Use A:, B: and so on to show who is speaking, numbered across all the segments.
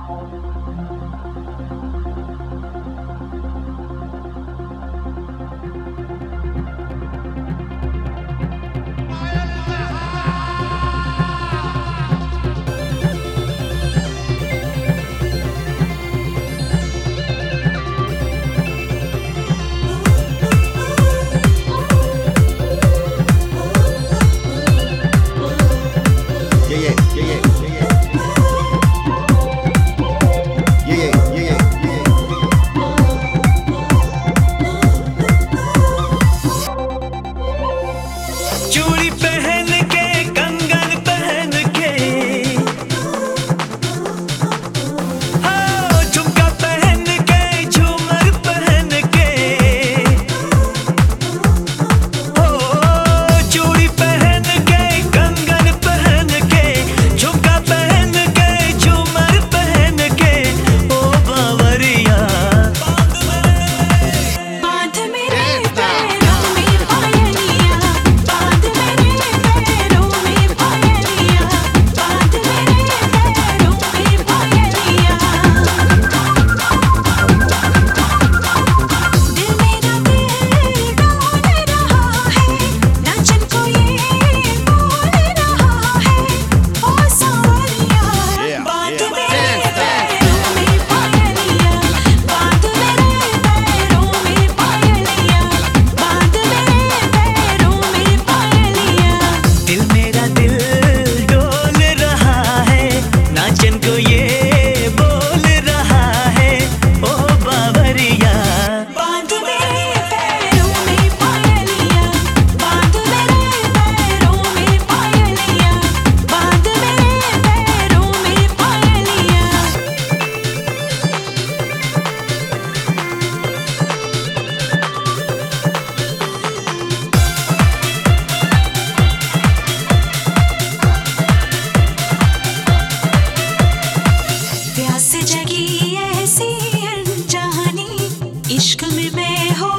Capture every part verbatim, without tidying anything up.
A: इश्क में मैं हो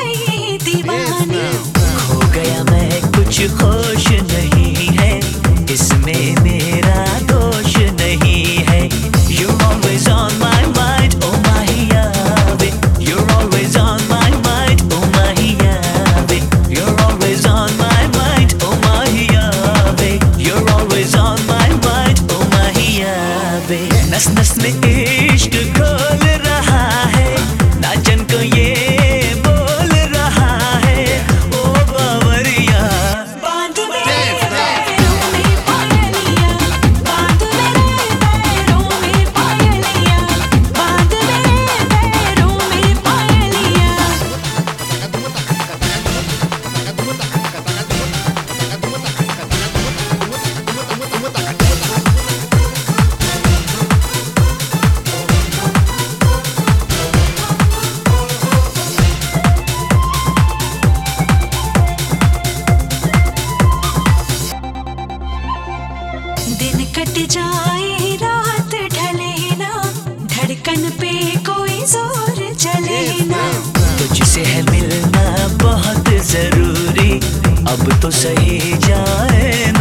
A: गई दीवानी, खो गया मैं, कुछ होश नहीं है, इसमें मेरा दोष नहीं है। You're always on my mind, oh Mahiyavi. You're always on my mind, oh Mahiyavi. You're always on my mind, oh Mahiyavi. You're always on my mind, oh Mahiyavi. नस नस में इश्क खोल रहा है, नाचन को ये बोल रहा है, ओ बावरिया बांध मेरे पैरों में पायलिया, बांध मेरे पैरों में पायलिया, बांध मेरे पैरों में पायलिया। दिन कट जाए रात ढले ना, धड़कन पे कोई जोर चले ना, तुझसे है मिलना बहुत जरूरी, अब तो सही जाए